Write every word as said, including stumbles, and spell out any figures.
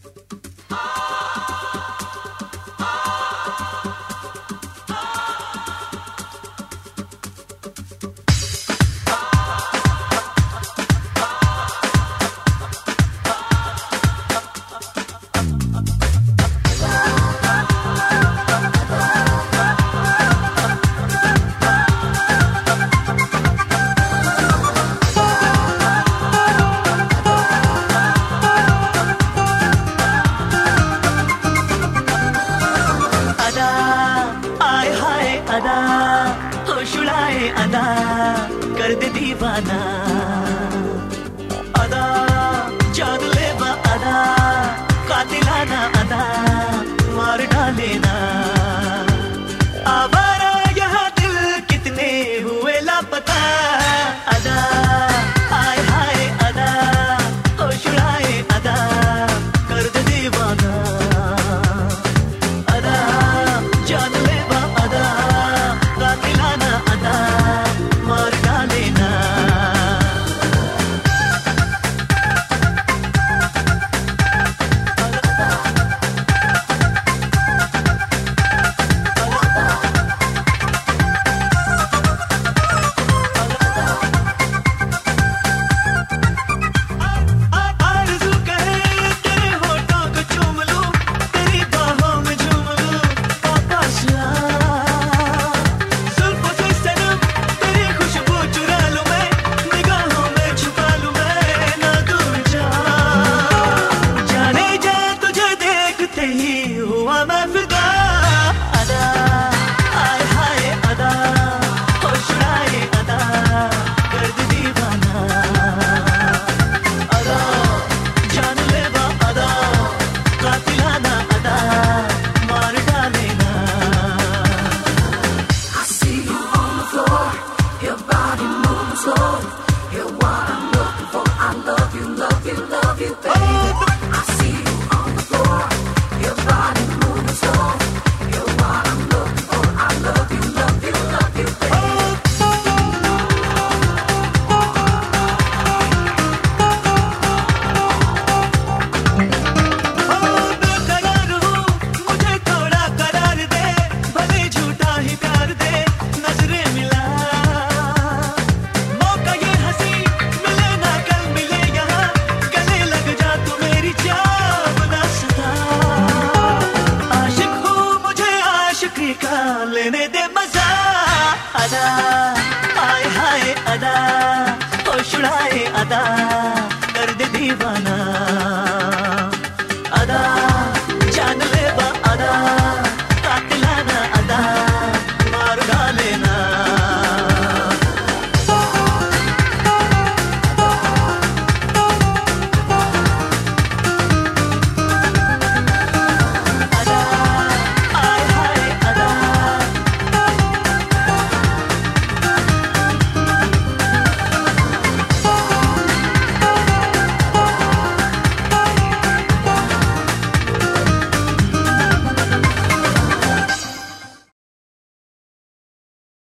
अदा होश उड़ाए अदा कर दे दीवाना अदा जान ले अदा कातिलाना अदा मार डालेना आवारा यहाँ दिल कितने हुए लापता अदा आए हाय अदा होश उड़ाए अदा कर दे दीवाना अदा जान ले अदा कातिलाना अदा मार डालेना लेने दे मजा अदा आए हाय अदा होश उड़ाए अदा कर दे दीवाना